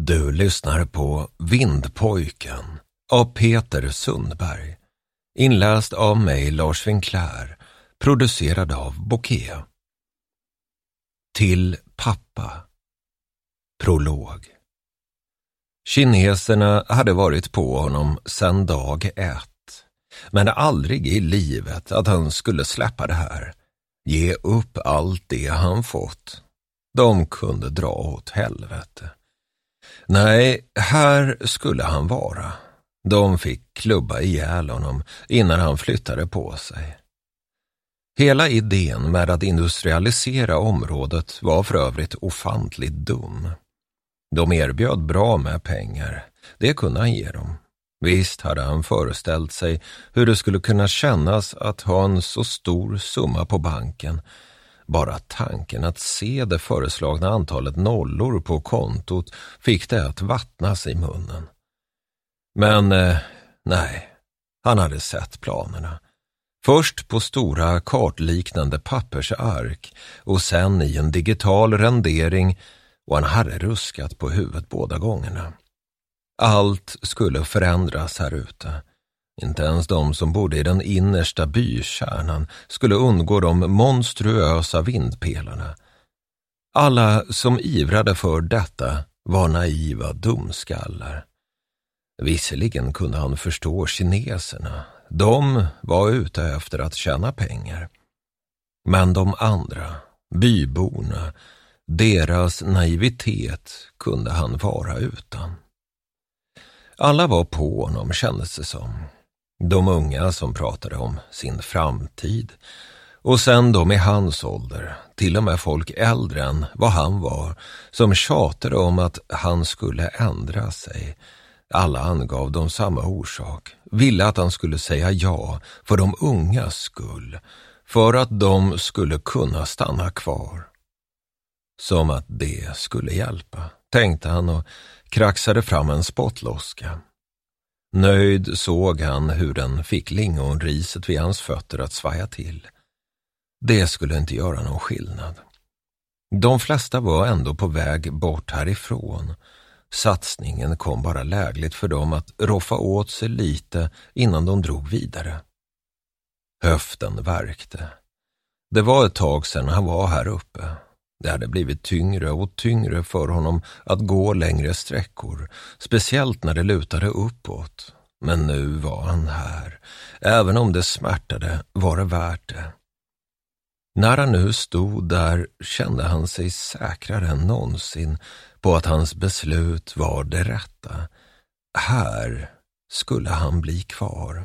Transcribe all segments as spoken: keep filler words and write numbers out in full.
Du lyssnar på Vindpojken av Peter Sundberg. Inläst av mig, Lars Winkler. Producerad av Bokeh. Till pappa. Prolog. Kineserna hade varit på honom sedan dag ett. Men aldrig i livet att han skulle släppa det här. Ge upp allt det han fått. De kunde dra åt helvete. Nej, här skulle han vara. De fick klubba ihjäl honom innan han flyttade på sig. Hela idén med att industrialisera området var för övrigt ofantligt dum. De erbjöd bra med pengar, det kunde han ge dem. Visst hade han föreställt sig hur det skulle kunna kännas att ha en så stor summa på banken. Bara tanken att se det föreslagna antalet nollor på kontot fick det att vattnas i munnen. Men eh, nej, han hade sett planerna. Först på stora kartliknande pappersark och sen i en digital rendering, och han hade ruskat på huvudet båda gångerna. Allt skulle förändras här ute. Inte ens de som bodde i den innersta bykärnan skulle undgå de monstruösa vindpelarna. Alla som ivrade för detta var naiva dumskallar. Visserligen kunde han förstå kineserna. De var ute efter att tjäna pengar. Men de andra, byborna, deras naivitet kunde han vara utan. Alla var på honom, kändes det som. De unga som pratade om sin framtid. Och sen de i hans ålder, till och med folk äldre än vad han var, som tjatade om att han skulle ändra sig. Alla angav de samma orsak, ville att han skulle säga ja för de ungas skull, för att de skulle kunna stanna kvar. Som att det skulle hjälpa, tänkte han och kraxade fram en spottloska. Nöjd såg han hur den fick lingonriset vid hans fötter att svaja till. Det skulle inte göra någon skillnad. De flesta var ändå på väg bort härifrån. Satsningen kom bara lägligt för dem att roffa åt sig lite innan de drog vidare. Höften värkte. Det var ett tag sedan han var här uppe. Det hade blivit tyngre och tyngre för honom att gå längre sträckor, speciellt när det lutade uppåt. Men nu var han här. Även om det smärtade var det värt det. När han nu stod där kände han sig säkrare än någonsin på att hans beslut var det rätta. Här skulle han bli kvar.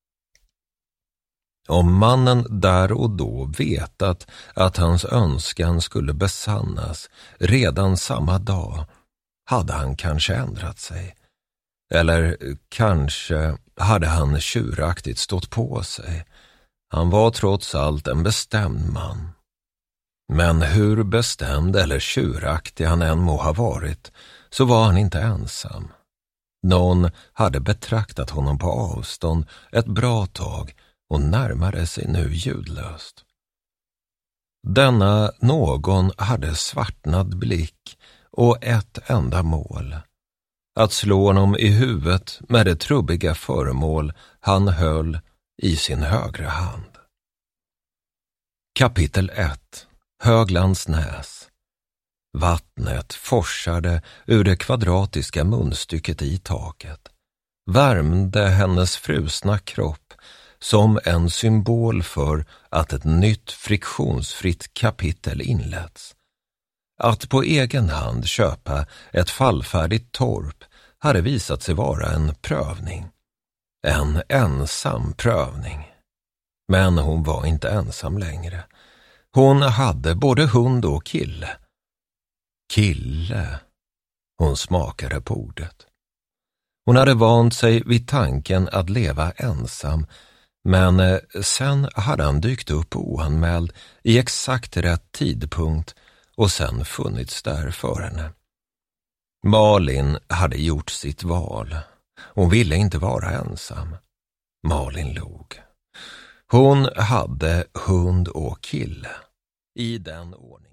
Om mannen där och då vetat att hans önskan skulle besannas redan samma dag, hade han kanske ändrat sig. Eller kanske hade han tjuraktigt stått på sig. Han var trots allt en bestämd man. Men hur bestämd eller tjuraktig han än må ha varit, så var han inte ensam. Någon hade betraktat honom på avstånd ett bra tag och närmade sig nu ljudlöst. Denna någon hade svartnad blick och ett enda mål. Att slå honom i huvudet med det trubbiga föremål han höll i sin högra hand. Kapitel ett. Höglandsnäs. Vattnet forsade ur det kvadratiska munstycket i taket. Värmde hennes frusna kropp som en symbol för att ett nytt friktionsfritt kapitel inletts. Att på egen hand köpa ett fallfärdigt torp hade visat sig vara en prövning. En ensam prövning. Men hon var inte ensam längre. Hon hade både hund och kille. Kille. Hon smakade på ordet. Hon hade vant sig vid tanken att leva ensam, men sen hade han dykt upp oanmäld i exakt rätt tidpunkt och sen funnits där för henne. Malin hade gjort sitt val. Hon ville inte vara ensam. Malin log. Hon hade hund och kille. I den ordningen.